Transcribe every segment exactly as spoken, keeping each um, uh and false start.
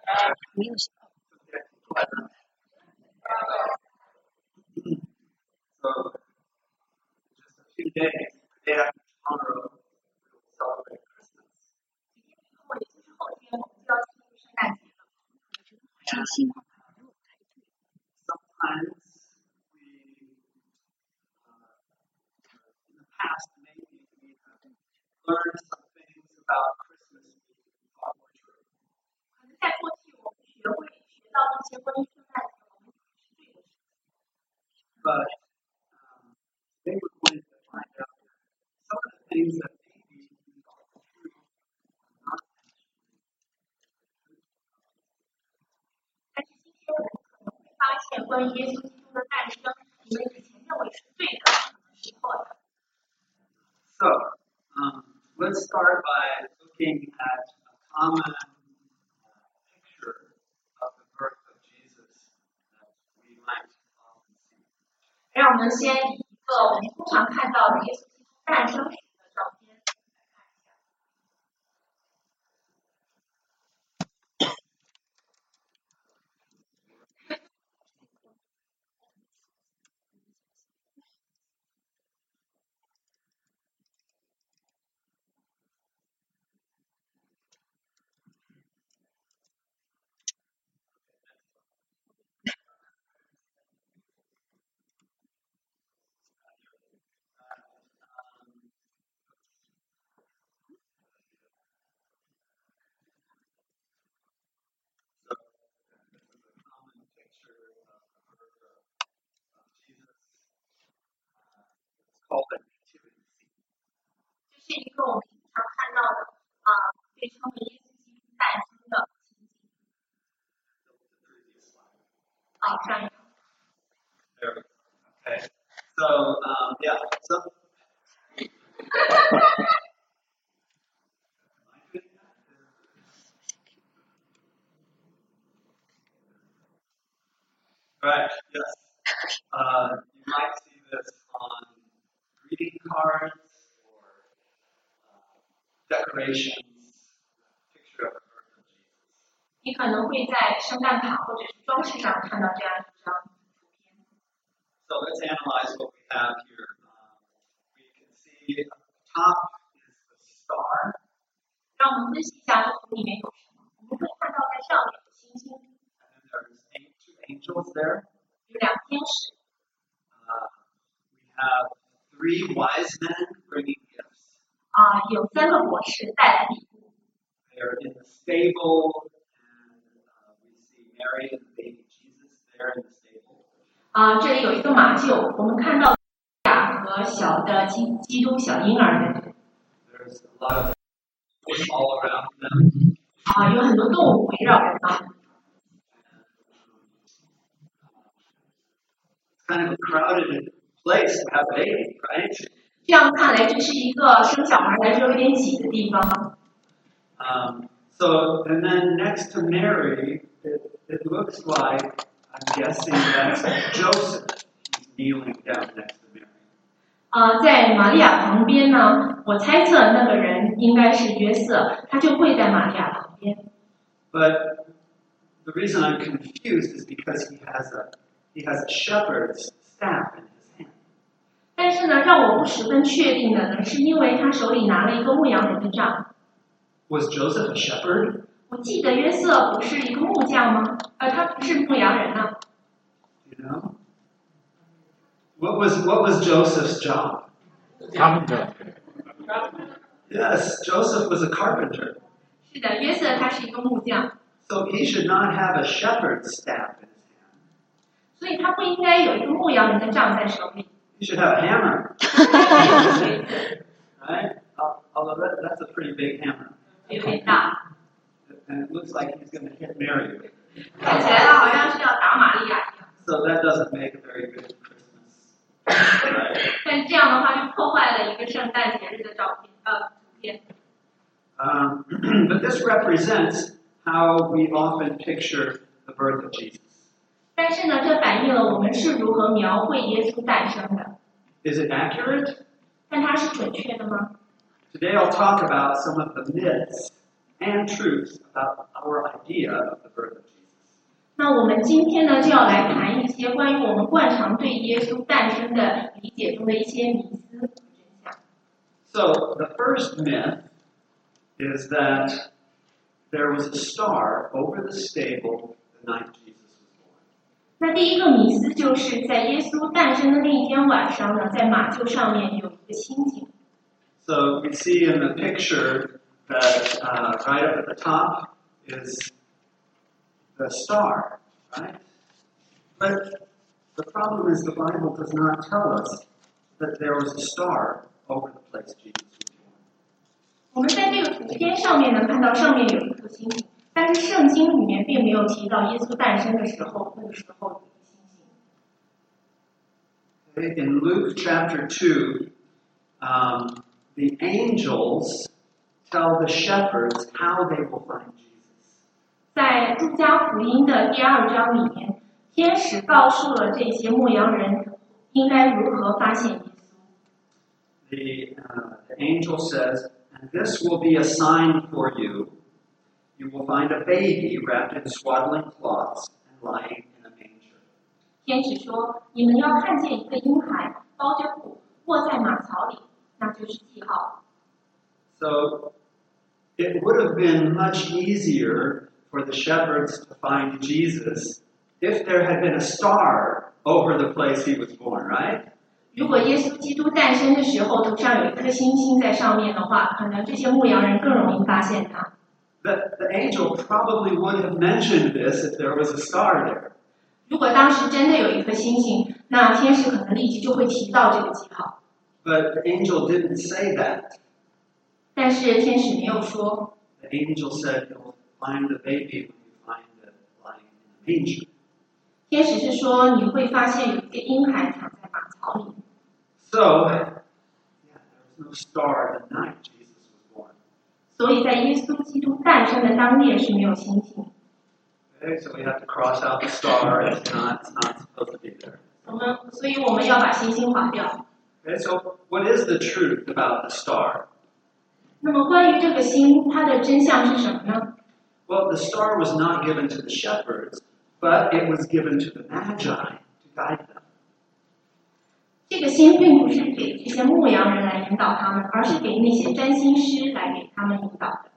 So, just a few days, the day after tomorrow, we will celebrate Christmas. And sometimes we, uh, in the past, maybe we have learned some things about Christmas we thought were true. But um, today we're going to find out some of the things that maybe we thought were true are not So, um, let's start by looking at a common uh, picture of the birth of Jesus that we might often see. 让我们先以一个我们通常看到的耶稣基督诞生时的照片来看一下。 Called the nativity scene. 这是一个我们经常看到的啊，被称为耶稣基督诞生的情景。啊，上一张。 There we go. Okay. So, um, yeah. So. Right. Yes. Uh, you might see this on greeting cards or uh, decorations, picture of the birth of Jesus. 你可能会在圣诞卡或者是装饰上看到这样一张图片。 So let's analyze what we have here. Um, we can see at the top is the star. 让我们分析一下这图里面有什么。我们会看到在上面有星星。 And then there's two angels there. 有两个天使。 Uh, we have three wise men bringing gifts. 啊，有三个博士带来礼物。 They're in the stable, and uh, we see Mary and the baby Jesus there in the stable. 啊，这里有一个马厩，我们看到亚和小的基基督小婴儿的。 There's a lot of fish all around them. 啊，有很多动物围绕着他们。 Kind of a crowded place to have a baby, right? 这样看来，这是一个生小孩来说有点挤的地方。 Um, so, and then next to Mary, it, it looks like, I'm guessing that's Joseph. He's kneeling down next to Mary. 啊，在玛利亚旁边呢，我猜测那个人应该是约瑟，他就跪在玛利亚旁边。 But the reason I'm confused is because he has a he has a shepherd's staff in his hand. 但是呢，让我不十分确定的呢，是因为他手里拿了一个牧羊人的杖。 Was Joseph a shepherd? 我记得约瑟不是一个木匠吗？呃，他不是牧羊人啊。 You know? What was what was Joseph's job? Carpenter. Yes, Joseph was a carpenter. 是的，约瑟他是一个木匠。 So he should not have a shepherd's staff in his hand. 所以他不应该有一个牧羊人的杖在手里。 He should have a hammer. Right? Although that, that's a pretty big hammer. 有点大。 And it looks like he's going to hit Mary. 看起来他好像是要打玛利亚一样。 So that doesn't make a very good Christmas. Right? 但这样的话就破坏了一个圣诞节日的照片，呃，图片。 Um, but this represents how we often picture the birth of Jesus. 但是呢，这反映了我们是如何描绘耶稣诞生的。 Is it accurate? 但它是准确的吗？ Today I'll talk about some of the myths and truths about our idea of the birth of Jesus. 那我们今天呢，就要来谈一些关于我们惯常对耶稣诞生的理解中的一些迷思和真相。 So the first myth is that there was a star over the stable the night Jesus was born. 那第一个迷思就是在耶稣诞生的那一天晚上呢，在马厩上面有一个星星。 So you see in the picture that uh, right up at the top is the star, right? But the problem is the Bible does not tell us that there was a star over the place Jesus was born. 我们在这个图片上面呢，看到上面有一颗星星，但是圣经里面并没有提到耶稣诞生的时候，那个时候有一个星星。 Okay, in Luke chapter two, um, the angels tell the shepherds how they will find Jesus. 在路加福音的第二章里面，天使告诉了这些牧羊人应该如何发现耶稣。 The, uh, the angel says, "And this will be a sign for you. You will find a baby wrapped in swaddling cloths and lying in a manger." 天使说：“你们要看见一个婴孩包着布卧在马槽里，那就是记号。” So it would have been much easier for the shepherds to find Jesus if there had been a star over the place he was born, right? 如果耶稣基督诞生的时候头上有一颗星星在上面的话，可能这些牧羊人更容易发现他。 The, the angel probably would have mentioned this if there was a star there. 如果当时真的有一颗星星，那天使可能立即就会提到这个记号。 But the angel didn't say that. 但是天使没有说。 The angel said, "You'll find the baby when you find it lying in a manger." 天使是说你会发现有一个婴孩躺在马槽里。 So, yeah, there was no star the night Jesus was born. 所以在耶稣基督诞生的当夜是没有星星。 Okay, so we have to cross out the star. It's not, it's not supposed to be there. 我们，所以我们要把星星划掉。 Okay, so what is the truth about the star? 那么关于这个星，它的真相是什么呢？ Well, the star was not given to the shepherds, but it was given to the Magi to guide them. 这个星并不是给这些牧羊人来引导他们，而是给那些占星师来给他们引导的。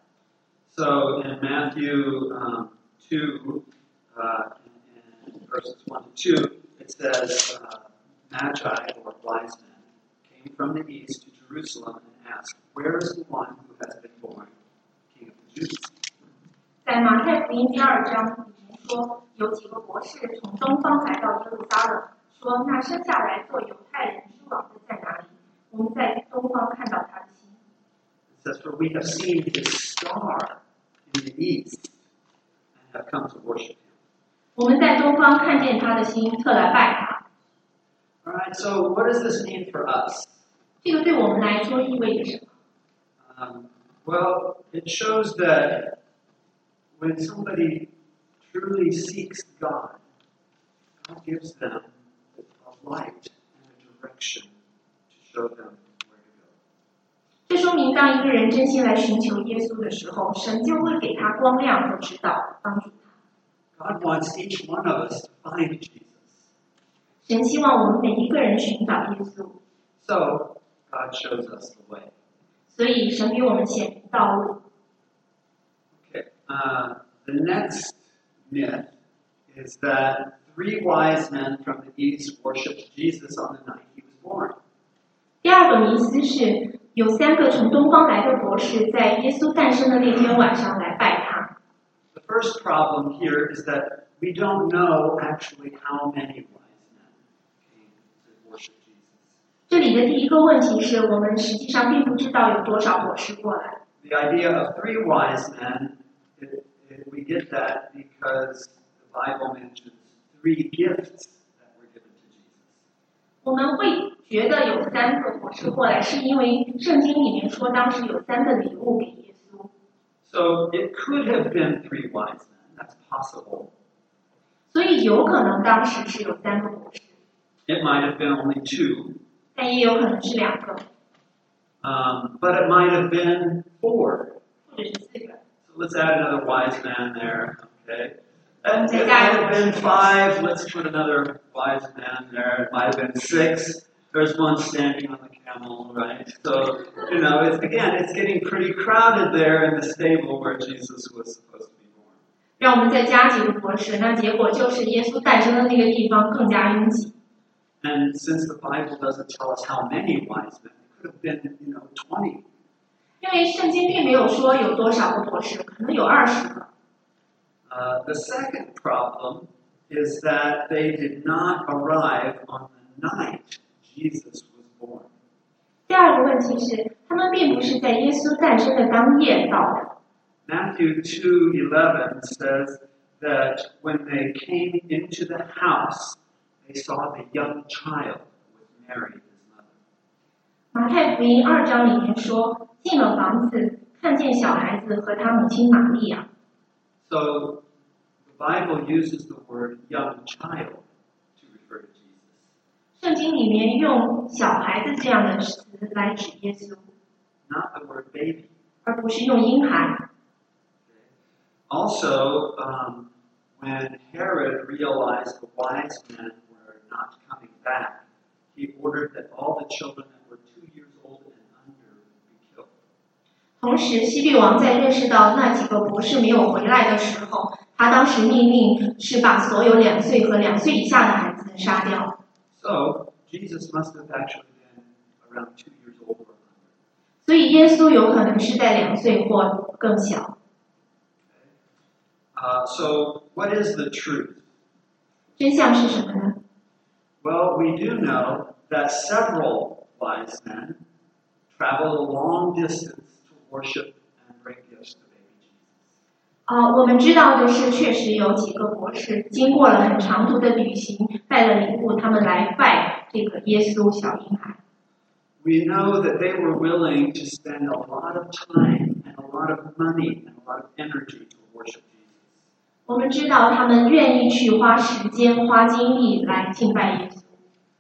So in Matthew um, two, uh, in, in verses one to two, it says, uh, Magi, or wise men, came from the east to Jerusalem and asked, "Where is the one who has been born, King of the Jews?" 在马太福音第二章里面说，有几个博士从东方来到耶路撒冷，说那生下来做犹太人之王的在哪里？我们在东方看到他的星。 It says, "For we have seen his star in the east and have come to worship him." 我们在东方看见他的星，特来拜他。 All right, so what does this mean for us? 这个对我们来说意味着什么？ Um, well, it shows that when somebody truly seeks God, God gives them a light and a direction to show them where to go. 这说明当一个人真心来寻求耶稣的时候，神就会给他光亮和指导，帮助他。 God wants each one of us to find Jesus. 神希望我们每一个人寻找耶稣， So, God shows us the way. 所以神给我们显明道路。 Okay. Uh, the next myth is that three wise men from the east worshipped Jesus on the night he was born. 第二个迷思是，有三个从东方来的博士在耶稣诞生的那天晚上来拜他。 The first problem here is that we don't know actually how many wise men came to worship Jesus. 这里的第一个问题是我们实际上并不知道有多少博士过来。 The idea of three wise men, it, it, we get that because the Bible mentions three gifts that were given to Jesus. 我们会觉得有三个博士过来，是因为圣经里面说当时有三个礼物给耶稣， So it could have been three wise men. That's possible. 所以有可能当时是有三个博士， It might have been only two, 但也有可能是两个， um, but it might have been four. 或者是四个。 So let's add another wise man there. Okay. And it might have been five. Let's put another wise man there. It might have been six. There's one standing on the camel, right? So, you know, it's, again, it's getting pretty crowded there in the stable where Jesus was supposed to be born. 让我们再加几个博士，那结果就是耶稣诞生的那个地方更加拥挤。 And since the Bible doesn't tell us how many wise men, it could have been, you know, twenty. 因为圣经并没有说有多少个博士，可能有二十个。 Uh, the second problem is that they did not arrive on the night Jesus was born. 第二个问题是，他们并不是在耶稣诞生的当夜到的。 Matthew two eleven says that when they came into the house, they saw the young child with Mary, his mother. 马太福音二章里面说，进了房子，看见小孩子和他母亲玛利亚。 So the Bible uses the word young child to refer to Jesus. 圣经里面用小孩子这样的词来指耶稣， Not the word baby. 而不是用婴孩。 Also, um, when Herod realized the wise men were not coming back, he ordered that all the children that were two years old and under be killed. 同时，希律王在认识到那几个博士没有回来的时候，他当时命令是把所有两岁和两岁以下的孩子杀掉。 So, Jesus must have actually been around two years old or under. 所以耶稣有可能是在两岁或更小。 Uh, so, what is the truth? 真相是什么呢？ Well, we do know that several wise men traveled a long distance to worship and bring gifts to baby Jesus. 啊、我们知道的是，确实有几个博士经过了很长途的旅行，带了礼物，他们来拜这个耶稣小婴孩。 We know that they were willing to spend a lot of time and a lot of money and a lot of energy to worship Jesus. 我们知道他们愿意去花时间、花精力来敬拜耶稣。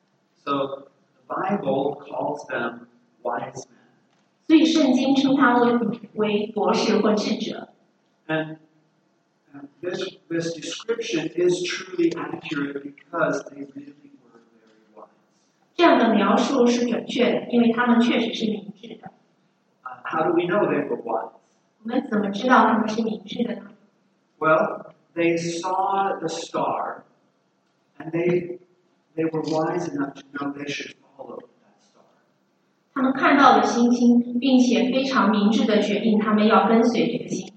So the Bible calls them wise men. 所以圣经称他们为博士或智者。 And uh, this, this description is truly accurate because they really were very wise. 这样的描述是准确的，因为他们确实是明智的。 Uh, how do we know they were wise? 我们怎么知道他们是明智的呢？ Well, they saw the star, and they they were wise enough to know they should follow that star. 他们看到了星星，并且非常明智的决定他们要跟随这个星。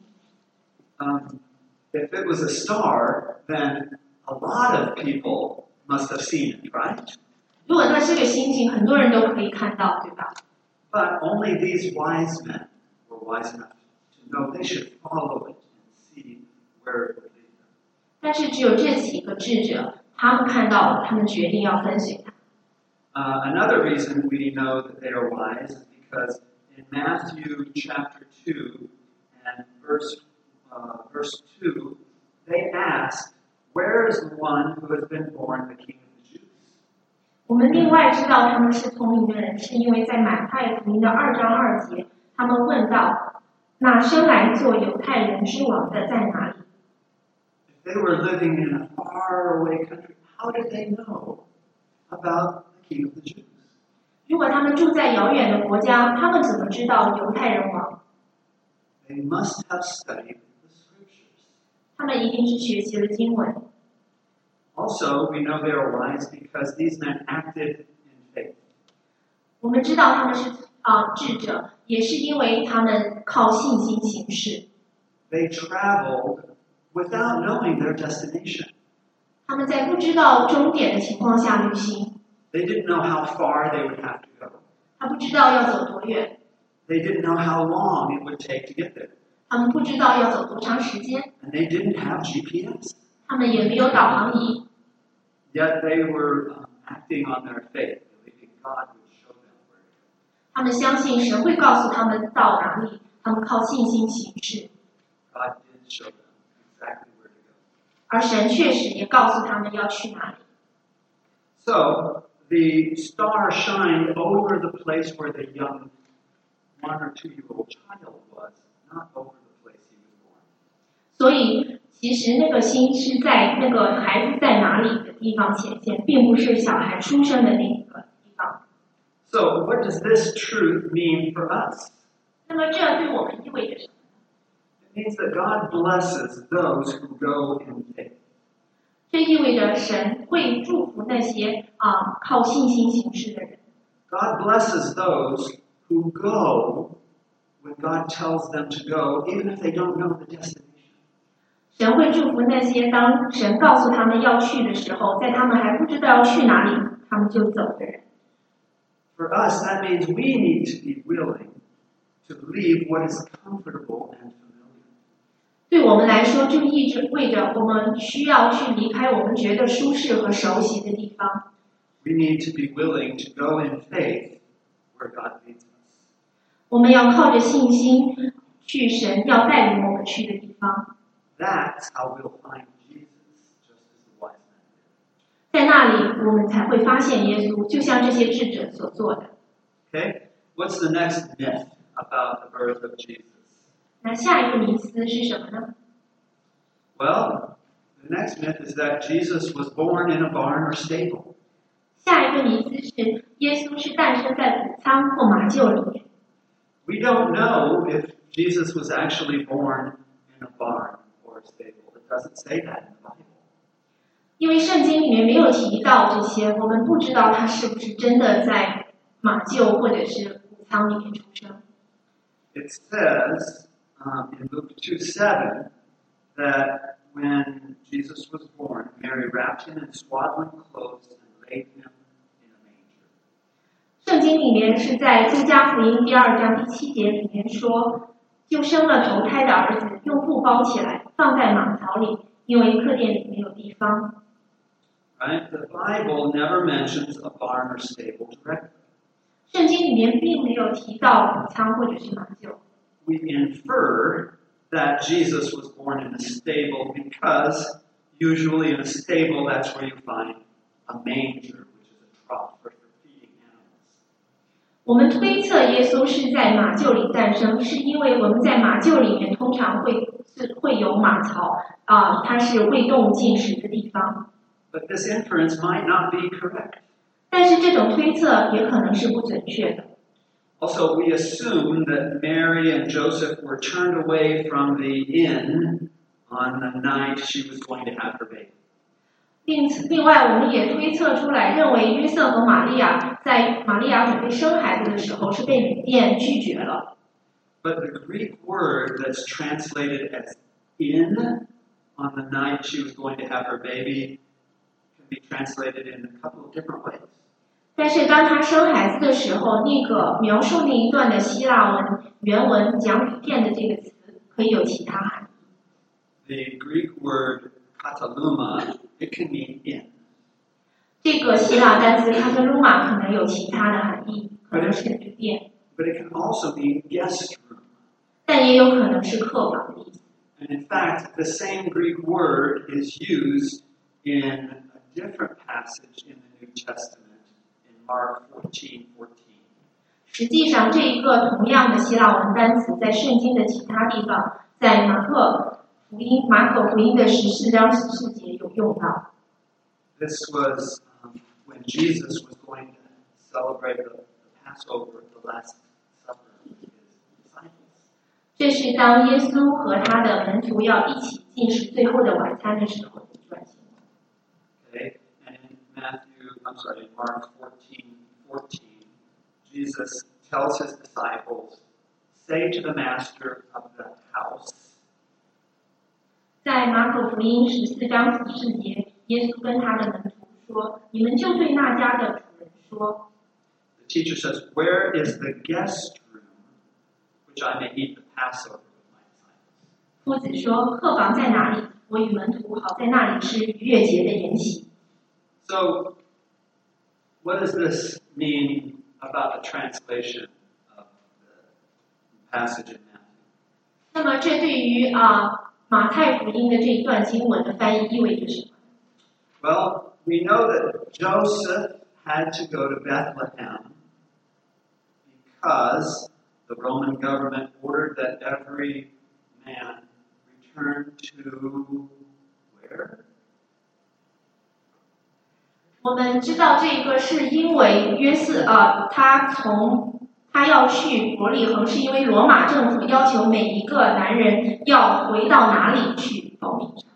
Um, if it was a star, then a lot of people must have seen it, right? 如果它是个星星，很多人都可以看到，对吧？ But only these wise men were wise enough to know they should follow it and see where it would lead them. 但是只有这几个智者，他们看到了，他们决定要跟随他。 Uh, another reason we know that they are wise is because in Matthew chapter two and verse uh, verse two, they asked, "Where is the one who has been born the King of the Jews?" 我们另外知道他们是聪明的人，是因为在马太福音的二章二节，他们问道：“那生来做犹太人之王的在哪里？” If they were living in a faraway country, how did they know about the King of the Jews? 如果他们住在遥远的国家，他们怎么知道犹太人王？ They must have studied the scriptures. 他们一定是学习了经文。 Also, we know they are wise because these men acted in faith. 我们知道他们是啊、呃、智者，也是因为他们靠信心行事。 They traveled without knowing their destination. 他们在不知道终点的情况下旅行， They didn't know how far they would have to go. 他不知道要走多远， They didn't know how long it would take to get there. 他们不知道要走多长时间， And they didn't have G P S. 他们也没有导航仪， Yet they were um, acting on their faith, believing God would show them where to go. 他们相信神会告诉他们到哪里，他们靠信心行事， God did show them exactly where to go. 而神确实也告诉他们要去哪里。 So the star shined over the place where the young one or two year old child was, not over the place he was born. 所以其实那个星是在那个孩子在哪里的地方显现，并不是小孩出生的那个地方。 So, what does this truth mean for us? 那么这对我们意味着什么？ It means that God blesses those who go in faith. 这意味着神会祝福那些啊、靠信心行事的人。 God blesses those who go when God tells them to go, even if they don't know the destination. 神会祝福那些当神告诉他们要去的时候，在他们还不知道要去哪里，他们就走的人。 For us, that means we need to be willing to leave what is comfortable and familiar. 对我们来说，就意味着我们需要去离开我们觉得舒适和熟悉的地方。 We need to be willing to go in faith where God leads us. 我们要靠着信心去神要带领我们去的地方。 That's how we'll find Jesus, just as the wise men did. 在那里，我们才会发现耶稣，就像这些智者所做的。 Okay? What's the next myth about the birth of Jesus? 那下一个迷思是什么呢？ Well, the next myth is that Jesus was born in a barn or stable. 下一个迷思是耶稣是诞生在谷仓或马厩里面。 We don't know if Jesus was actually born in a barn or a stable. It doesn't say that in the Bible. 因为圣经里面没有提到这些，我们不知道他是不是真的在马厩或者是谷仓里面出生。 It says um, in Luke two seven that when Jesus was born, Mary wrapped him in swaddling clothes and laid him in a manger. 圣经里面是在路加福音第二章第七节里面说，就生了头胎的儿子，用布包起来，放在马槽里，因为客店里没有地方。 Right? The Bible never mentions a barn or stable directly. 圣经里面并没有提到谷仓或者是马厩。 We infer that Jesus was born in a stable because usually in a stable that's where you find a manger, which is a trough for feeding animals. 我们推测耶稣是在马厩里诞生，是因为我们在马厩里面通常会是会有马槽啊、呃，它是喂动物进食的地方。 But this inference might not be correct. 但是这种推测也可能是不准确的。 Also, we assume that Mary and Joseph were turned away from the inn on the night she was going to have her baby. 另另外，我们也推测出来，认为约瑟和玛利亚在玛利亚准备生孩子的时候是被旅店拒绝了。 But the Greek word that's translated as inn on the night she was going to have her baby can be translated in a couple of different ways. 但是当他生孩子的时候，那个描述那一段的希腊文原文讲旅店的这个词，可以有其他含义。 The Greek word kataluma, it can mean inn. 这个希腊单词 kataluma 可能有其他的含义，可能是旅店， But it can also mean guest room. 但也有可能是客房的意思。 And in fact, the same Greek word is used in a different passage in the New Testament, in Mark fourteen fourteen. 实际上，这一个同样的希腊文单词在圣经的其他地方，在马可福音马可福音的十四章十四节有用到。 This was um, when Jesus was going to celebrate the, the Passover, the Last Supper with his disciples. 这是当耶稣和他的门徒要一起进食最后的晚餐的时候的一段经文。 Okay, and in Matthew, I'm sorry, in Mark fourteen fourteen, Jesus tells his disciples, "Say to the master of the house." 在马可福音十四章十四节，耶稣跟他的门徒说：“你们就对那家的主人说。” The teacher says, "Where is the guest room, which I may eat the Passover with my disciples?" 夫子说：“客房在哪里？我与门徒好在那里吃逾越节的筵席。” So, what does this mean about the translation of the passage in Matthew? 那么，这对于啊马太福音的这一段经文的翻译意味着什么？ Well, we know that Joseph had to go to Bethlehem because the Roman government ordered that every man return to where? 我们知道这个是因为约瑟呃，他从他要去伯利恒，是因为罗马政府要求每一个男人要回到哪里去报名上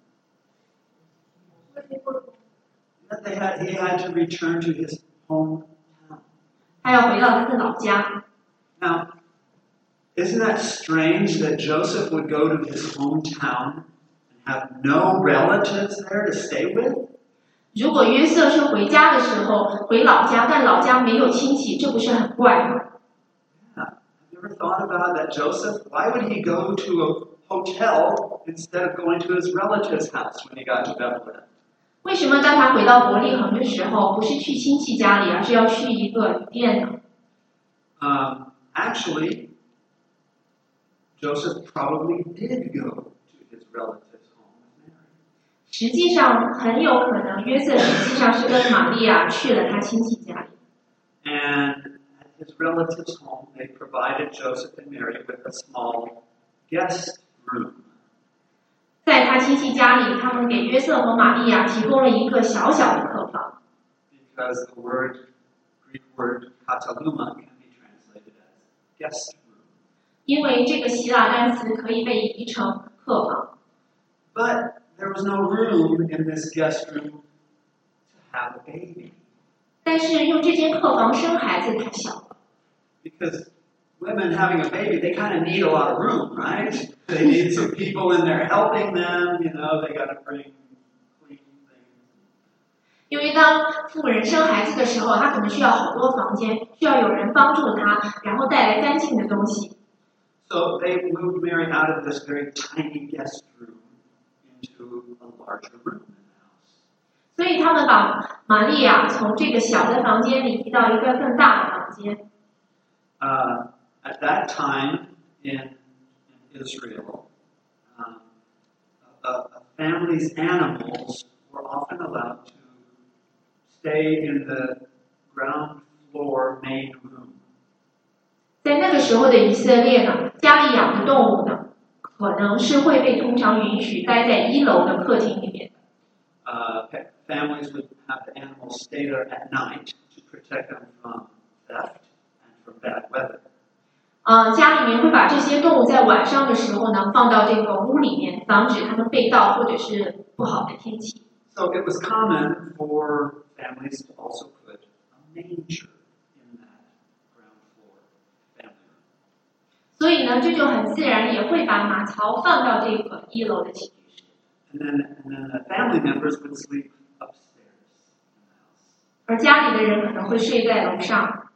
册。 That they had, he had to return to his hometown. 他要回到他的老家。 Now, isn't that strange that Joseph would go to his hometown and have no relatives there to stay with? 如果约瑟是回家的时候回老家，但老家没有亲戚，这不是很怪吗？ Yeah. Have you ever thought about that, Joseph? Why would he go to a hotel instead of going to his relative's house when he got to Bethlehem? 为什么当他回到伯利恒的时候，不是去亲戚家里，而是要去一个旅店呢？ Um, actually, Joseph probably did go to his relative's home with Mary. 实际上，很有可能约瑟实际上是跟玛利亚去了他亲戚家里。 And at his relative's home, they provided Joseph and Mary with a small guest room. 在他亲戚家里，他们给约瑟和玛利亚提供了一个小小的客房。 Because the word, Greek word kataluma can be translated as guest room. 因为这个希腊单词可以被译成客房。 But there was no room in this guest room to have a baby. 但是用这间客房生孩子太小了， Because women having a baby, they kind of need a lot of room, right? They need some people in there helping them, you know, they got to bring clean things. 因为当妇人生孩子的时候，她可能需要好多房间，需要有人帮助她，然后带来干净的东西。 So they moved Mary out of this very tiny guest room into a larger room in the house. 所以他们把玛利亚从这个小的房间里移到一个更大的房间。 Uh, at that time in, in Israel, um, a, a family's animals were often allowed to stay in the ground floor main room. 在那个时候的以色列呢，家里养的动物呢，可能是会被通常允许待在一楼的客厅里面。 Uh, families would have the animals stay there at night to protect them from theft and from bad weather. 呃，家里面会把这些动物在晚上的时候呢，放到这个屋里面，防止它们被盗或者是不好的天气。 So it was common for families to also put a manger in that ground floor family room. 所以呢，这就很自然也会把马槽放到这个一楼的起居室。 And then, and then the family members would sleep upstairs in the house. 而家里的人可能会睡在楼上。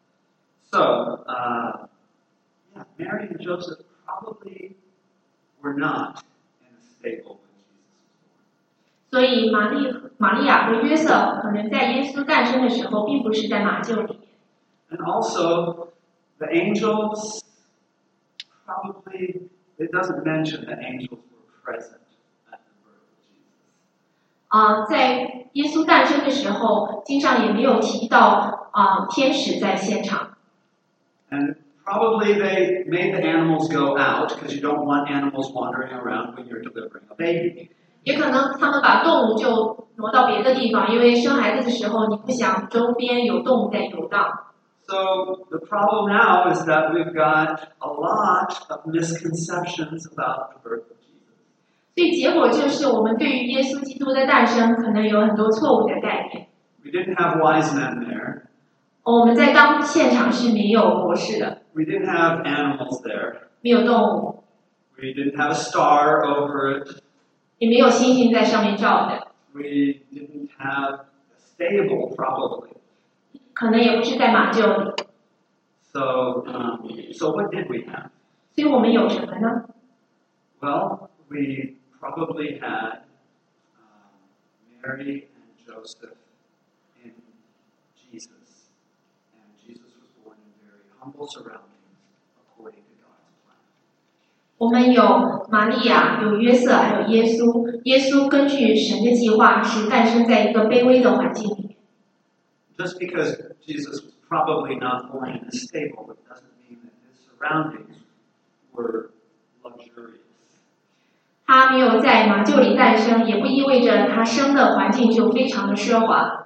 So, uh, yeah, Mary and Joseph probably were not in a stable when Jesus was born. 所以玛丽、玛利亚和约瑟可能在耶稣诞生的时候，并不是在马厩里面。 And also, the angels probably, it doesn't mention that angels were present at the birth of Jesus. 啊、在耶稣诞生的时候，经上也没有提到啊、天使在现场。 And probably they made the animals go out because you don't want animals wandering around when you're delivering a baby. 也可能他们把动物就挪到别的地方，因为生孩子的时候你不想周边有动物在游荡。 So the problem now is that we've got a lot of misconceptions about the birth of Jesus. 所以结果就是我们对于耶稣基督的诞生可能有很多错误的概念。 We didn't have wise men there. 我们在当现场是没有博士的， We didn't have animals there. 没有动物， We didn't have a star over it. 也没有星星在上面照的， We didn't have a stable, probably. 可能也不是在马厩里。 So, um, so what did we have? 所以我们有什么呢？ Well, we probably had um, Mary and Joseph in Jesus. And Jesus was born in very humble surroundings according to God's plan. 我们有玛利亚，有约瑟，还有耶稣。耶稣根据神的计划是诞生在一个卑微的环境里面。 Just because Jesus was probably not born in a stable, it doesn't mean that his surroundings were luxurious. 他没有在马厩里诞生，也不意味着他生的环境就非常的奢华。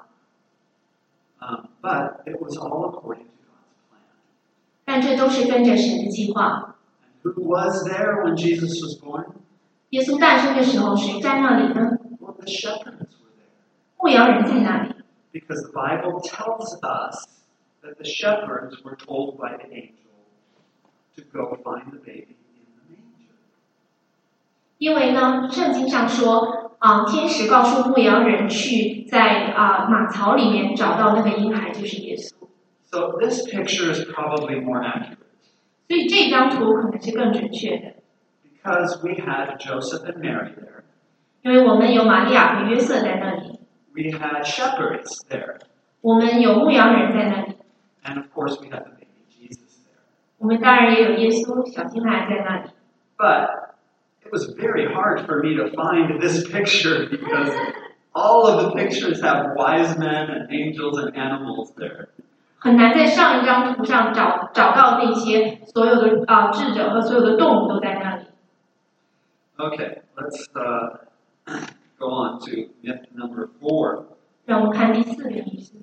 Um, but it was all according to God's plan. 但这都是跟着神的计划。 And who was there when Jesus was born? 耶稣诞生的时候，谁在那里呢？ Well, the shepherds were there. 牧羊人在那里。 Because the Bible tells us that the shepherds were told by the angel to go find the baby in the manger. 因为呢，圣经上说，啊，天使告诉牧羊人去在啊马槽里面找到那个婴孩，就是耶稣。 So this picture is probably more accurate. 所以这张图可能是更准确的。 Because we had Joseph and Mary there. 因为我们有玛利亚和约瑟在那里。 We had shepherds there. 我们有牧羊人在那里。 And of course we had the baby Jesus there. 我们当然也有耶稣小婴孩在那里。 But it was very hard for me to find this picture because all of the pictures have wise men and angels and animals there. 很难在上一张图上找找到那些所有的啊、呃、智者和所有的动物都在那里。 Okay, let's uh, go on to myth number four. 让我们看第四个迷思。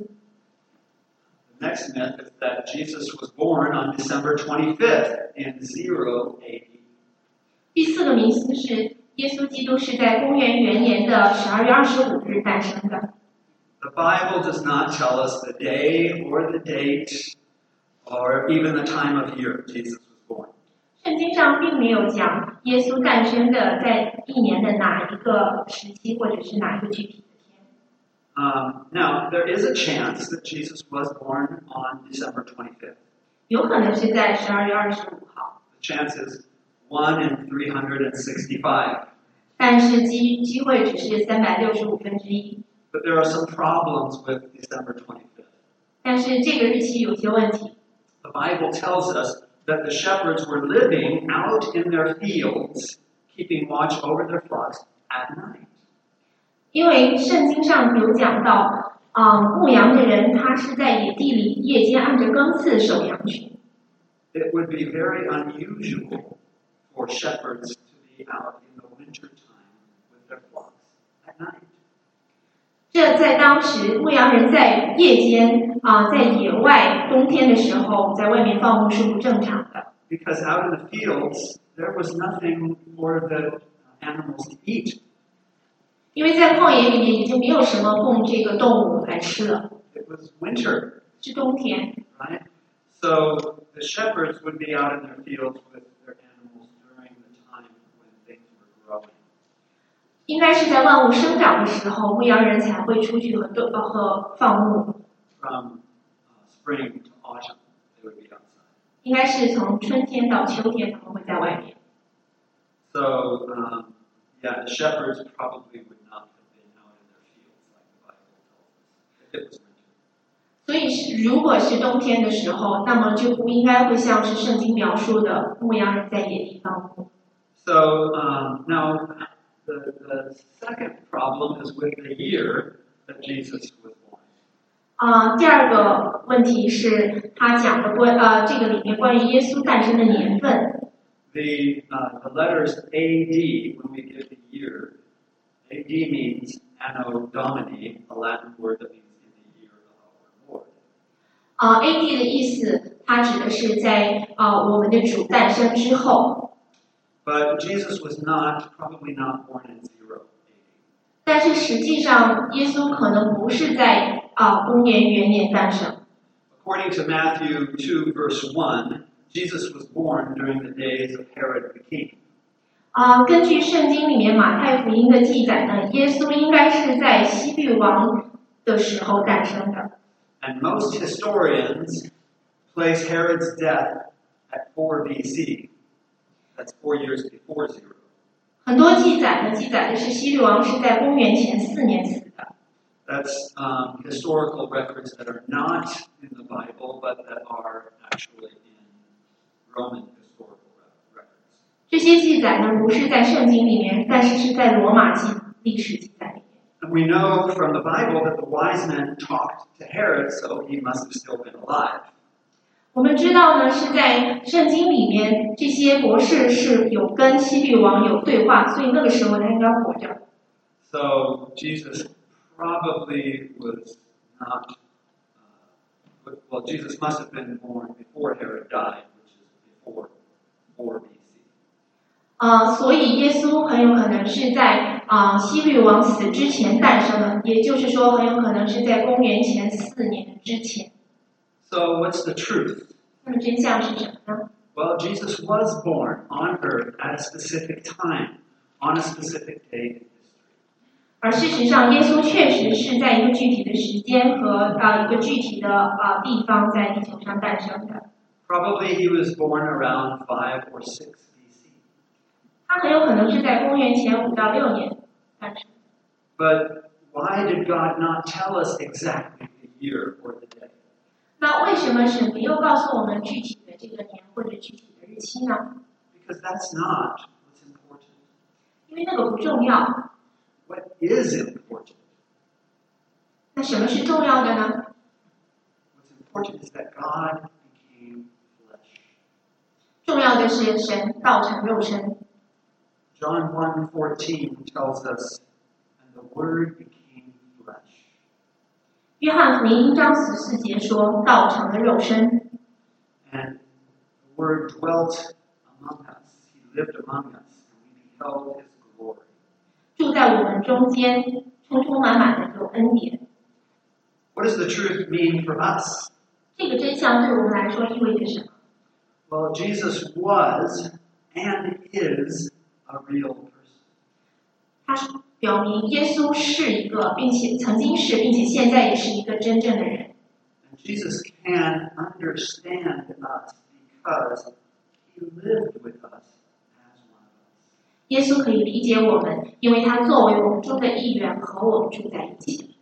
The next myth is that Jesus was born on December twenty-fifth in zero A D. 第四个迷思是耶稣基督是在公元元年的十二月二十五日诞生的。 The Bible does not tell us the day or the date or even the time of year Jesus was born. 圣经上并没有讲耶稣诞生的在一年的哪一个时期，或者是哪一个具体的天。 Um, now, there is a chance that Jesus was born on December twenty-fifth. 有可能是在十二月二十五号。 The chance is one in three hundred sixty-five. 但是机机会只是三百六十五分之一。 But there are some problems with December twenty-fifth. 但是这个日期有些问题。 The Bible tells us that the shepherds were living out in their fields, keeping watch over their flocks at night. 因为圣经上有讲到，啊、呃，牧羊的人他是在野地里夜间按着更次守羊群。 It would be very unusual for shepherds to be out in the winter time with their flocks at night. 这在当时牧羊人在夜间啊、呃，在野外冬天的时候，在外面放牧是不正常的。 Because out in the fields there was nothing for the animals to eat. 因为在旷野里面已经没有什么供这个动物来吃了。 It was winter. 是冬天。 Right? So the shepherds would be out in their fields with their animals during the time when things were growing. 应该是在万物生长的时候，牧羊人才会出去和动呃和放牧。 From uh, spring to autumn, they would be outside. 应该是从春天到秋天，他们会在外面。 So, um, yeah, the shepherds probably would not have been out in their fields like the Bible tells us if it was winter. 所以是，如果是冬天的时候，那么就不应该会像是圣经描述的牧羊人在野地放牧。 So um, now, the, the second problem is with the year that Jesus was born. 啊、呃，第二个问题是他讲的关呃这个里面关于耶稣诞生的年份。 The uh, the letters A D when we give the year, A D means Anno Domini, a Latin word that means in the year of our Lord. 啊、呃、，A D 的意思，它指的是在啊、呃、我们的主诞生之后。 But Jesus was not, probably not born in zero A D. 但是实际上，耶稣可能不是在啊、呃、公元元年诞生。 According to Matthew two, verse one, Jesus was born during the days of Herod the king. 啊、呃，根据圣经里面马太福音的记载呢，耶稣应该是在希律王的时候诞生的。 And most historians place Herod's death at four B C. That's four years before zero. 很多记载呢，记载的是希律王是在公元前四年死的。 That's um, historical records that are not in the Bible, but that are actually in Roman historical records. 这些记载呢，不是在圣经里面，但是是在罗马记历史记载里面。 And we know from the Bible that the wise men talked to Herod, so he must have still been alive. 我们知道呢，是在圣经里面，这些博士是有跟希律王有对话，所以那个时候他应该活着。 So Jesus probably was not. Uh, well, Jesus must have been born before Herod died, which is before four B C. 呃，所以耶稣很有可能是在啊、呃、希律王死之前诞生的，也就是说，很有可能是在公元前四年之前。 So what's the truth? 那么真相是什么呢？ Well, Jesus was born on earth at a specific time, on a specific day in history. 而事实上，耶稣确实是在一个具体的时间和啊、呃、一个具体的啊、呃、地方在地球上诞生的。 Probably he was born around five or six B C. 他很有可能是在公元前五到六年诞生。 But why did God not tell us exactly the year or the day? 那为什么神没有告诉我们具体的这个年或者具体的日期呢？ Because that's not what's important. 因为那个不重要。 What is important? 那什么是重要的呢？ What's important is that God became flesh. 重要的是神道成肉身。 John one fourteen tells us, and the Word became flesh. 约翰福音一章十四节说，道成了肉身。 And the Word dwelt among us. He lived among us, and we beheld His glory. 住在我们中间，充充满满的有恩典。 What does the truth mean for us? 这个真相对我们来说意味着什么？ Well, Jesus was and is a real person. 它表明耶稣是一个，并且曾经是，并且现在也是一个真正的人。 And Jesus can understand us because He lived with us as one of us. 耶稣可以理解我们，因为他作为我们中的一员，和我们住在一起。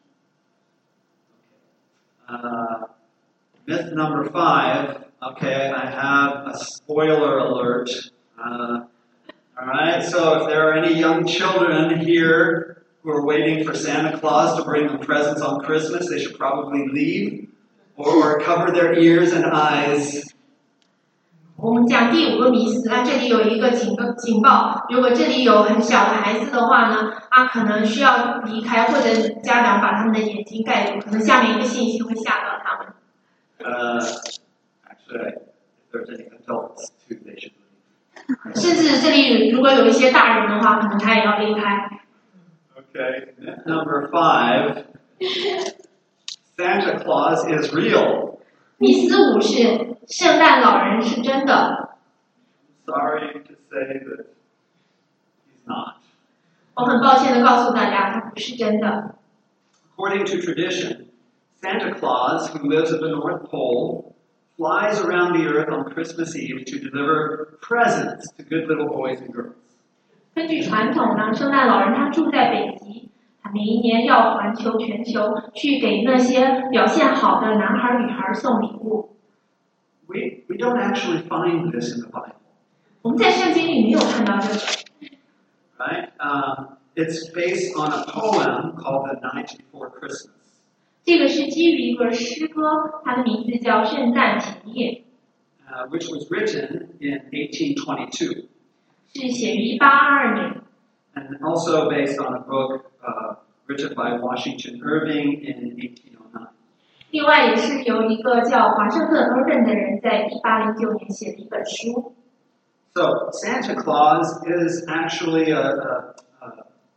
Uh, myth number five. Okay, I have a spoiler alert. Uh, all right, so if there are any young children here who are waiting for Santa Claus to bring them presents on Christmas, they should probably leave or cover their ears and eyes. 我们讲第五个迷思啊，这里有一个警告警报，如果这里有很小的孩子的话呢，啊，可能需要离开，或者家长把他们的眼睛盖住，可能下面一个信息会吓到他们。 Uh, actually, if there's any adults too, they should leave. 甚至这里如果有一些大人的话，可能他也要离开。 Okay, myth number five. Santa Claus is real. 迷思五是圣诞老人是真的。 Sorry to say that he's not. 我很抱歉的告诉大家，他不是真的。 According to tradition, Santa Claus, who lives at the North Pole, flies around the earth on Christmas Eve to deliver presents to good little boys and girls. 根据传统呢，圣诞老人他住在北极，他每一年要环球全球，去给那些表现好的男孩女孩送礼物。 We, we don't actually find this in the Bible. 我们在圣经里没有看到这个。 Right? Um, it's based on a poem called The Night Before Christmas. 这个是基于一个诗歌，它的名字叫《圣诞前夜》， Uh, which was written in eighteen twenty-two. 是写于一八二二年。 And also based on a book uh, written by Washington Irving in eighteen oh nine. 另外，也是由一个叫华盛顿·厄顿的人在一八零九年写的一本书。 So Santa Claus is actually a, a, a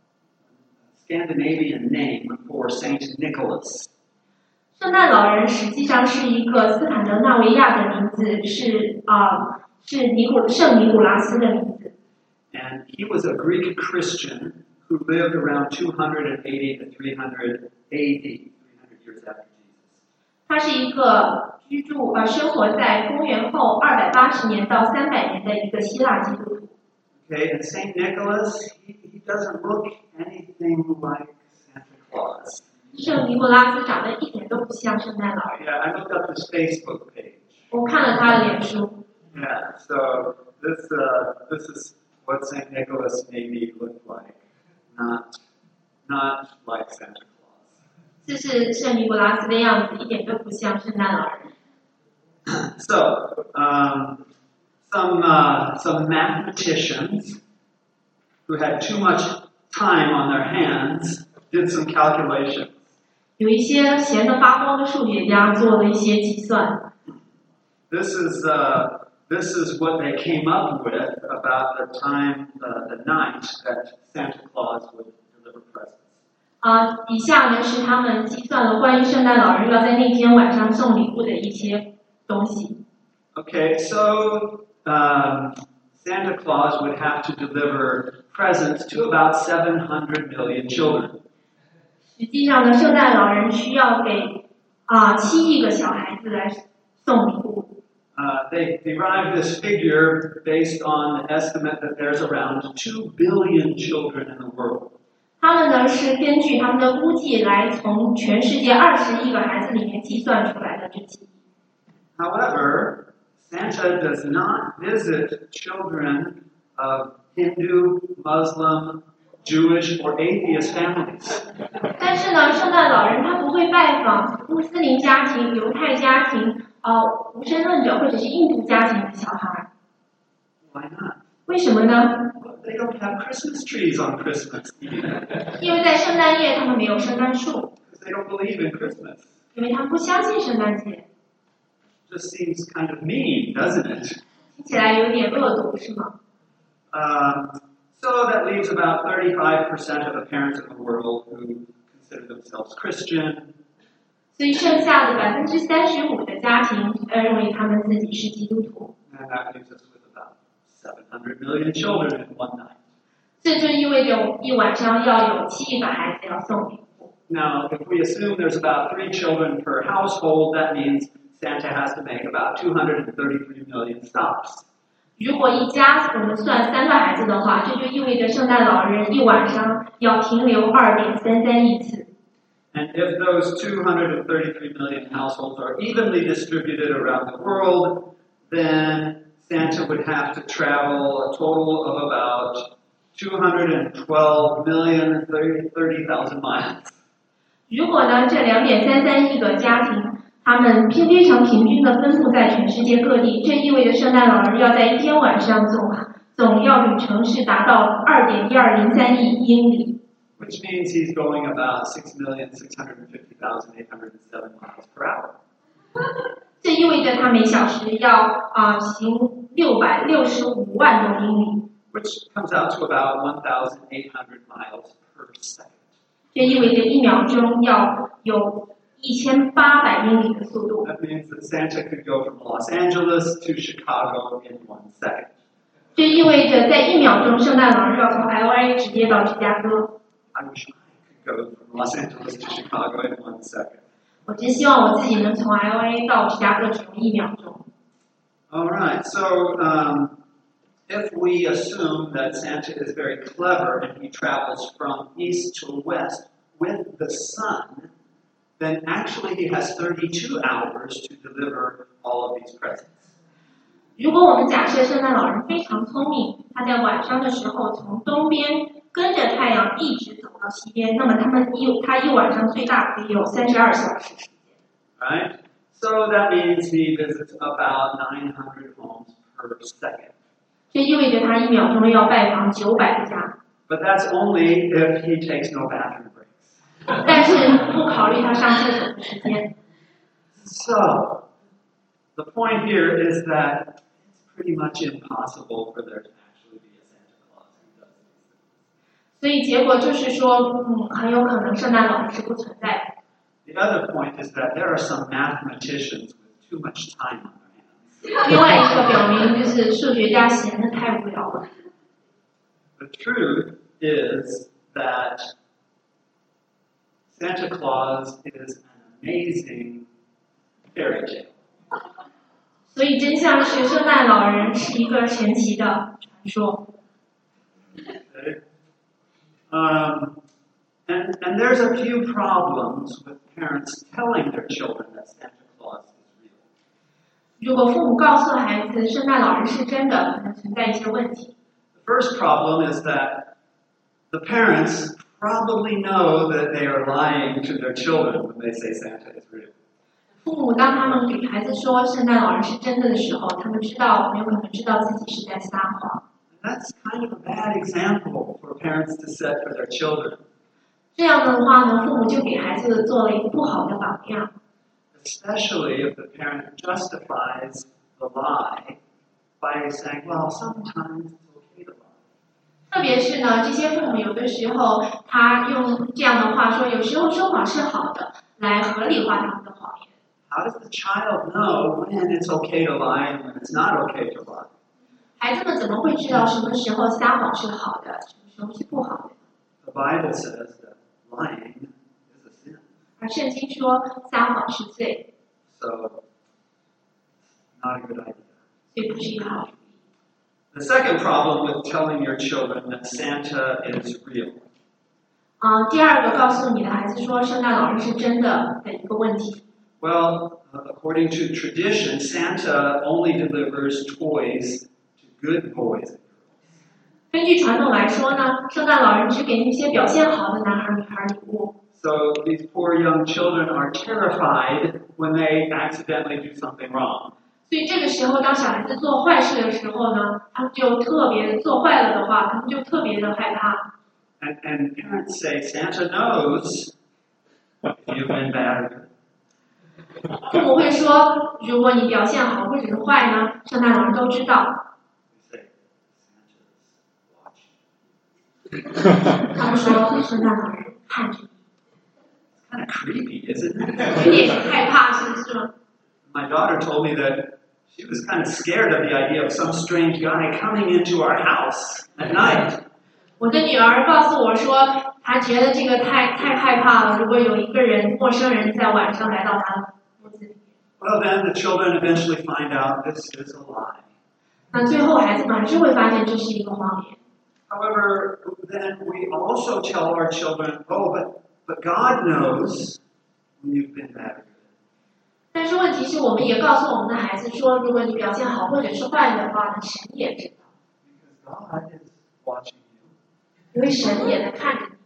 Scandinavian name for Saint Nicholas. 圣诞老人实际上是一个斯堪的纳维亚的名字，是啊、呃，是尼古圣尼古拉斯的名字。 And he was a Greek Christian who lived around two eighty to three hundred A D, three hundred years after Jesus. 他是一个居住呃生活在公元后二百八十年到三百年的一个希腊基督徒。 Okay, and Saint Nicholas, he, he doesn't look anything like Santa Claus. 圣尼古拉斯长得一点都不像圣诞老人。 Yeah, I looked up his Facebook page. 我看了他的脸书， Yeah, so this uh, this is what Saint Nicholas maybe looked like. Not not like Santa Claus. 这是圣尼古拉斯的样子，一点都不像圣诞老人。 So, um, some uh, some mathematicians who had too much time on their hands did some calculations. 有一些闲得发慌的数学家做了一些计算。 This is uh, this is what they came up with about the time, uh, the night that Santa Claus would deliver presents. 啊，以下呢是他们计算了关于圣诞老人要在那天晚上送礼物的一些东西。 Okay, so um, Santa Claus would have to deliver presents to about seven hundred million children. 实际上呢，圣诞老人需要给啊七亿个小孩子来送礼物。 Uh, they derived this figure based on the estimate that there's around two billion children in the world. 他们呢是根据他们的估计来从全世界二十亿个孩子里面计算出来的这几亿。 However, Santa does not visit children of Hindu, Muslim, Jewish, or atheist families. 但是呢，圣诞老人他不会拜访穆斯林家庭、犹太家庭、呃无神论者或者是印度家庭的小孩。 Why not? 为什么呢？ Well, they don't have Christmas trees on Christmas Eve 因为在圣诞夜他们没有圣诞树， because they don't believe in Christmas. 因为他们不相信圣诞节。 Just seems kind of mean, doesn't it? 听起来有点恶毒，是吗？ Um, so that leaves about thirty-five percent of the parents in the world who consider themselves Christian. 所以剩下的百分之三十五的家庭呃认为他们自己是基督徒。 And that leaves us with about seven hundred million children in one night. 这就意味着一晚上要有七亿个孩子要送礼物。 Now, if we assume there's about three children per household, that means Santa has to make about two hundred thirty-three million stops. 如果一家我们算三个孩子的话，这就意味着圣诞老人一晚上要停留二点三三亿次。 And if those two hundred thirty-three million households are evenly distributed around the world, then Santa would have to travel a total of about two hundred twelve million thirty thousand miles. 如果呢，这两点三三亿个家庭，他们非非常平均的分布在全世界各地，这意味着圣诞老人要在一天晚上总总要旅程是达到二点一二零三亿英里。 Which means he's going about six million six hundred fifty thousand eight hundred seven miles per hour. 这意味着他每小时要啊、呃、行六百六十五万多英里， Which comes out to about one thousand eight hundred miles per second. 这意味着一秒钟要有一千八百英里的速度。 That means that Santa could go from Los Angeles to Chicago in one second. 这意味着在一秒钟，圣诞老人要从 L A 直接到芝加哥。 I wish I could go from Los Angeles to Chicago in one second. 我真希望我自己能从 L A 到芝加哥只用一秒钟。 All right, so um, if we assume that Santa is very clever and he travels from east to west with the sun, then actually he has thirty-two hours to deliver all of these presents. 如果我们假设圣诞老人非常聪明，他在晚上的时候从东边跟着太阳一直走到西边，那么他们一他一晚上最大可以有三十二小时时间。 Right? So that means he visits about nine hundred homes per second. 这意味着他一秒钟要拜访九百个家， But that's only if he takes no bathroom breaks. 但是不考虑他上厕所的时间。 So, the point here is that it's pretty much impossible for there to actually be a Santa Claus who does these things. 所以结果就是说，嗯，很有可能圣诞老人是不存在的。 The other point is that there are some mathematicians with too much time on their hands. 另外一个表明就是数学家闲得太无聊了。 The truth is that Santa Claus is an amazing fairy tale. 所以真相是，圣诞老人是一个神奇的传说。 Okay? Um, and, and there's a few problems with parents telling their children that Santa Claus is real. 如果父母告诉孩子圣诞老人是真的，可能存在一些问题。 The first problem is that the parents probably know that they are lying to their children when they say Santa is real. 父母当他们给孩子说圣诞老人是真的的时候，他们知道很有可能知道自己是在撒谎。 That's kind of a bad example for parents to set for their children. 这样的话呢，父母就给孩子做了一个不好的榜样。 Especially if the parent justifies the lie by saying, "Well, sometimes it's okay to lie." 特别是呢，这些父母有的时候他用这样的话说，有时候说谎是好的，来合理化他们的谎言。 How does the child know when it's okay to lie and when it's not okay to lie? 孩子们怎么会知道什么时候撒谎是好的，什么时候是不好的？ The Bible says that lying is a sin. 而圣经说撒谎是罪， So, not a good idea. 所以不是一个好主意。 The second problem with telling your children that Santa is real. 啊、第二个告诉你的孩子说圣诞老人是真的的一个问题。 Well, according to tradition, Santa only delivers toys to good boys and girls. 根据传统来说呢，圣诞老人只给那些表现好的男孩女孩礼物。 So these poor young children are terrified when they accidentally do something wrong. 所以这个时候，当小孩子做坏事的时候呢，他们就特别做坏了的话，他们就特别的害怕。 And, and parents say, Santa knows if you've been bad or good. 父母会说，如果你表现好或者是坏呢，圣诞老人都知道。 We say, Santa's watching. 他们说，圣诞老人看着你， It's kind of creepy, isn't it? 有点害怕，是不是吗？ My daughter told me that she was kind of scared of the idea of some strange guy coming into our house at night. 我的女儿告诉我说，她觉得这个太太害怕了。如果有一个人，陌生人在晚上来到她的屋子里， Well, then the children eventually find out this is a lie. 那最后孩子们还是会发现这是一个谎言。 However, then we also tell our children, oh, but, but God knows when you've been bad or good. 但是问题是，我们也告诉我们的孩子说，如果你表现好或者是坏的话呢，神也知道， Because God is watching you. 因为神也在看着你。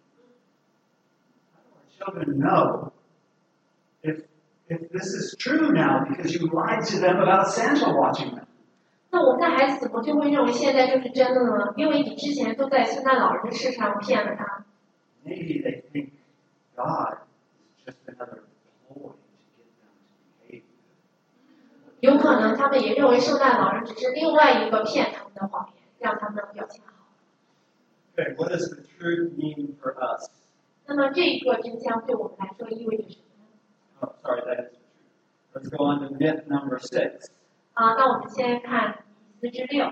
How do our children know if, if this is true now because you lied to them about Santa watching them? 那我们的孩子怎么就会认为现在就是真的呢？因为你之前都在圣诞老人的事上骗了他。 Maybe they think God is just another ploy to get them to behave. 有可能他们也认为圣诞老人只是另外一个骗他们的谎言，让他们表现好。 Okay, what does the truth mean for us? 那么这一个真相对我们来说意味着什么呢？ Oh, sorry, that is the truth. Let's go on to myth number six. 啊，那我们先看迷思之六。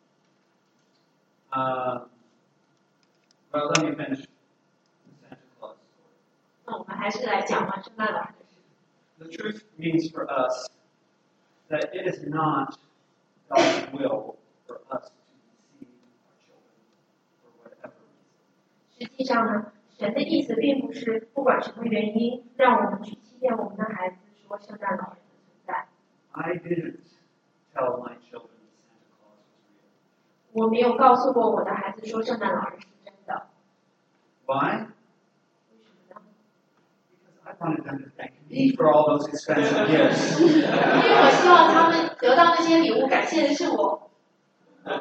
Uh, well, let me finish the Santa Claus story. 那我们还是来讲完圣诞老人的事。 The truth means for us that it is not God's will for us to deceive our children for whatever reason. 实际上呢，神的意思并不是不管什么原因，让我们去欺骗我们的孩子说圣诞老人的存在。 I didn't tell my children Santa Claus was real. 我没有告诉过我的孩子说圣诞老人是真的。 Why? 为什么呢？ Because I wanted them to thank me for all those expensive gifts. 因为我希望他们得到那些礼物，感谢的是我。 I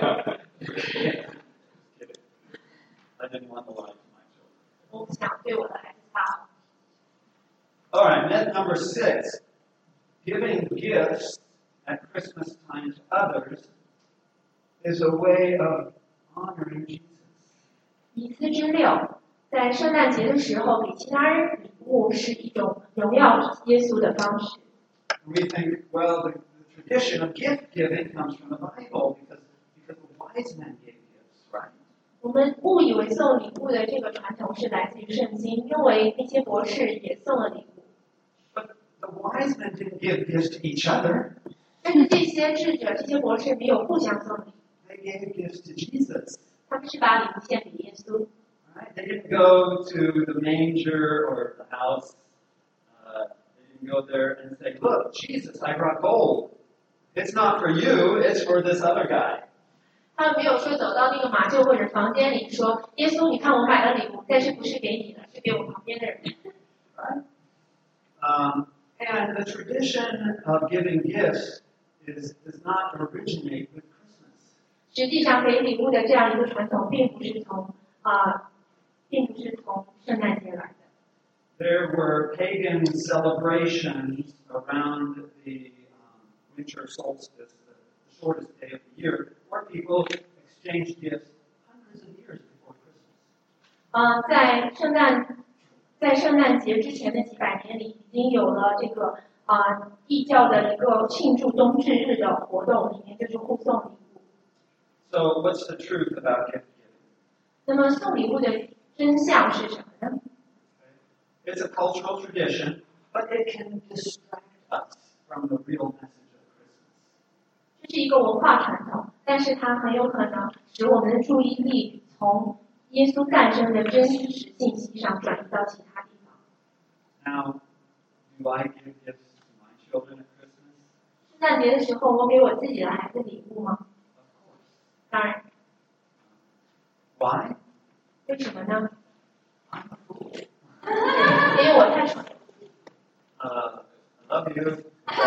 didn't want to lie to my children. 我不想对我的孩子撒谎。 All right, myth number six. Giving gifts at Christmas time to others is a way of honoring Jesus. 迷思之六，在圣诞节的时候给其他人礼物是一种荣耀耶稣的方式。 We think, well, the, the tradition of gift giving comes from the Bible because, because the wise men gave gifts, right? 我们误以为送礼物的这个传统是来自于圣经，因为那些博士也送了礼物。 But the wise men didn't give gifts to each other. 但是这些智者、这些博士没有互相送礼， They gave gifts to Jesus. 他们是把礼物献给耶稣。 Right? They didn't go to the manger or the house. Uh, they didn't go there and say, look, Jesus, I brought gold. It's not for you, it's for this other guy. 他们没有说走到那个马厩或者房间里说，耶稣，你看我买了礼物，但是不是给你的，是给我旁边的人。 Right? Um, And the tradition of giving gifts is, does not originate with Christmas. 实际上，给礼物的这样一个传统，并不是从啊、呃，并不是从圣诞节来的。 There were pagan celebrations around the um, winter solstice, the, the shortest day of the year, where people exchanged gifts hundreds of years before Christmas. 呃，在圣诞在圣诞节之前的几百年里，已经有了这个啊、呃、异教的一个庆祝冬至日的活动，里面就是互送礼物。 So, what's the truth about gift giving? 那么送礼物的真相是什么呢？ It's a cultural tradition, but it can distract us from the real message of Christmas. 这是一个文化传统，但是它很有可能使我们的注意力从耶稣诞生的真实信息上转移到其他地方。 Now, do I give gifts to my children at Christmas? 圣诞节的时候，我给我自己的孩子礼物吗？ Of course. 当然。 Why? 为什么呢？ I'm a fool. 因为我太蠢。 Uh, I love you.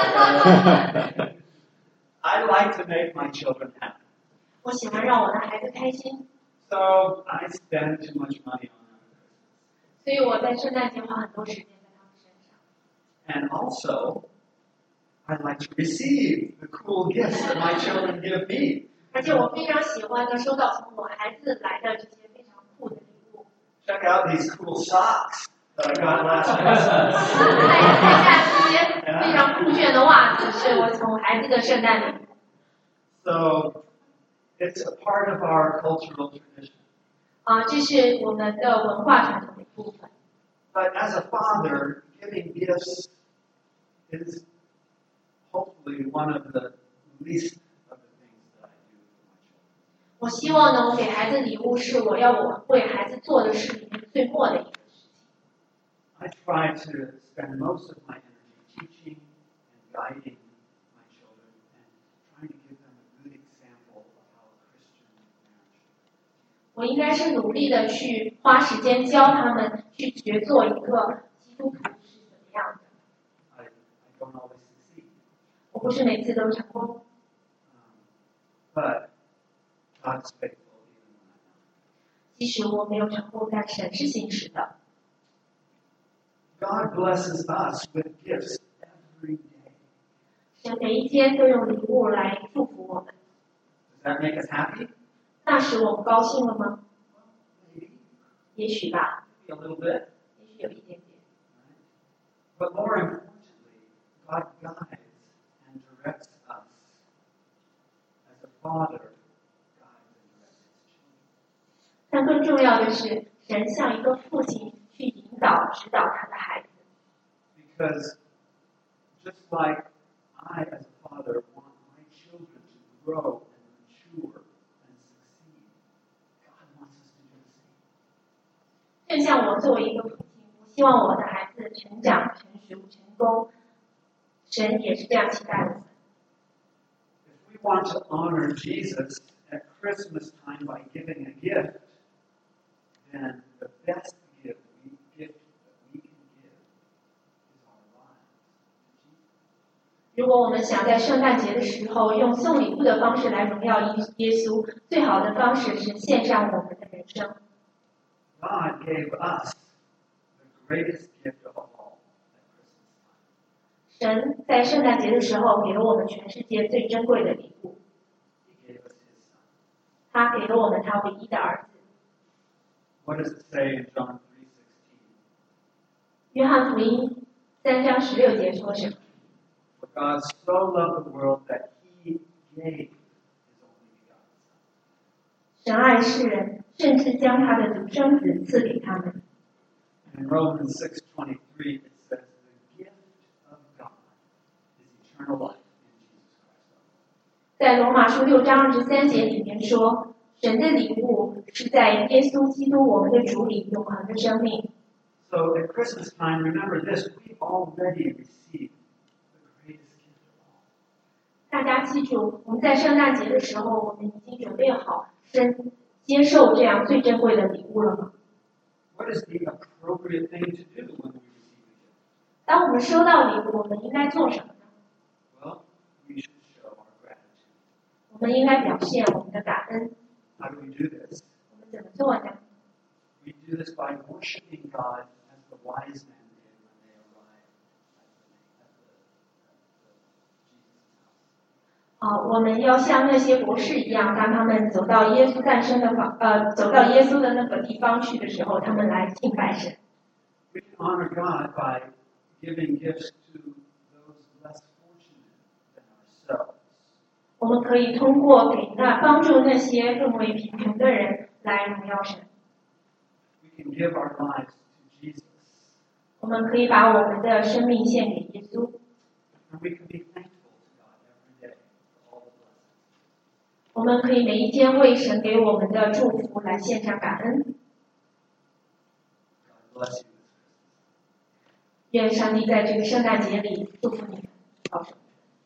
I like to make my children happy. 我喜欢让我的孩子开心， So I spend too much money on them. 所以我在圣诞节花很多时间在他们身上。 And also, I like to receive the cool gifts that my children give me. 而且我非常喜欢呢收到从我孩子来的这些非常酷的礼物。 Check out these cool socks that I got last Christmas. 看看下这些非常酷炫的袜子，是我从孩子的圣诞礼物。 So it's a part of our cultural tradition. 啊，这是我们的文化传统的一部分。 But as a father, giving gifts is hopefully one of the least of the things that I do for my children. 我希望呢，我给孩子礼物是我要我为孩子做的事里面最末的一个事情。 I try to spend most of my energy teaching and guiding my children and trying to give them a good example of how a Christian marriage should be. 我应该是努力的去花时间教他们去学做一个基督徒是怎么样的。 I, I don't always succeed. 我不是每次都成功， Um, but God's faithful even when I'm not. 即使我没有成功，但神是信实的。 God blesses us with gifts every day. 神每一天都用礼物来祝福我们， Does that make us happy? 那使我们高兴了吗？ Maybe. 也许吧， Maybe a little bit. 也许有一点点。 But more importantly, God guides and directs us. As a father guides and directs his children. 但更重要的是，神像一个父亲去引导、指导他的孩子。 Because just like I, as a father, want my children to grow and mature and succeed, God wants us to do the same. 正像我作为一个父亲，我希望我的孩子成长、成熟、成功，神也是这样期待我们。 If we want to honor Jesus at Christmas time by giving a gift, then the best gift we gift that we can give is our lives. 如果我们想在圣诞节的时候用送礼物的方式来荣耀耶稣，最好的方式是献上我们的人生。 God gave us the greatest gift of all at Christmas time. 神在圣诞节的时候给了我们全世界最珍贵的礼物， He gave us his son. 他给了我们他唯一的儿子。 What does it say in John three sixteen? 约翰福音三章十六节说什么？ For God so loved the world that he gave his only begotten son. 神爱世人，甚至将他的独生子赐给他们。 In Romans six twenty-three, it says, the gift of God is eternal life in Jesus Christ. 在罗马书六章二十三节里面说，神的礼物是在耶稣基督我们的主里永恒的生命。 So at Christmas time, remember this, we already received the greatest gift of all. 大家记住，我们在圣诞节的时候，我们已经准备好生接受这样最珍贵的礼物了吗？ What is the appropriate thing to do when we receive a gift? 当我们收到礼物，我们应该做什么呢？ Well, we should show our gratitude. 我们应该表现我们的感恩。 How do we do this? 我们怎么做呢？ We do this by worshiping God as the wise men did when they arrived at the, at the, at the Jesus' house. 啊，我们要像那些博士一样，当他们走到耶稣诞生的方，呃，走到耶稣的那个地方去的时候，他们来敬拜神。 We can honor God by giving gifts to those less fortunate than ourselves. 我们可以通过给那帮助那些更为贫穷的人来荣耀神。 We can give our lives to Jesus. 我们可以把我们的生命献给耶稣， And we can be thankful to God every day for all the blessings. 我们可以每一天为神给我们的祝福来献上感恩。 God bless you. 愿上帝在这个圣诞节里祝福你们，保守。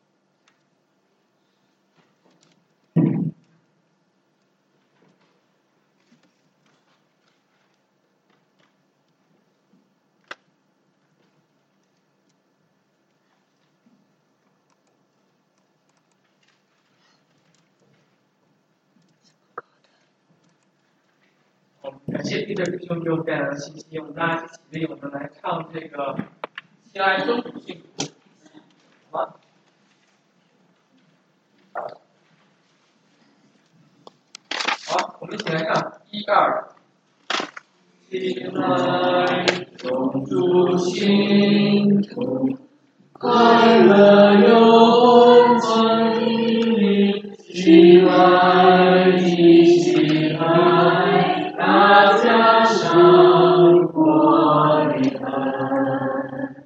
感谢地的弟兄给我们带来的信息，我们大家一起为我们来唱这个《亲爱的主幸福》，好吗？好，我们一起来唱，一二。亲爱的主幸福，快乐永恒的亲爱的亲爱。 大家上过的岸，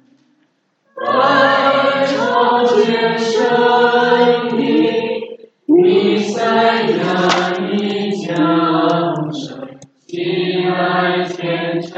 万朝见生命，弥赛亚的降生，亲爱虔诚